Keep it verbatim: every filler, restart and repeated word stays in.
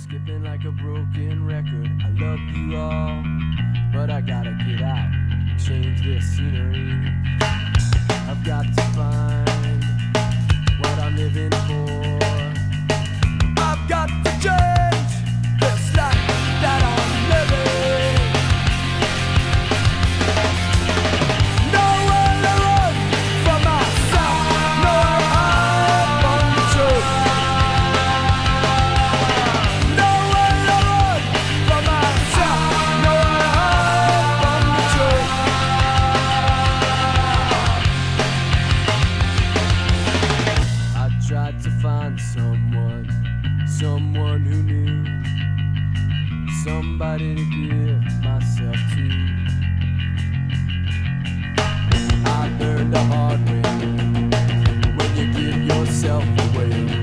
skipping like a broken record. I love you all, but I gotta get out, change this scenery. I've got to find what I'm living for. I've got to change this life that I'm living. Nowhere to run from myself, nowhere to hide from the truth. Nowhere to run from myself, nowhere to hide from the truth. I tried to find someone, someone who knew, somebody to give myself to. I learned the hard way, when you give yourself away,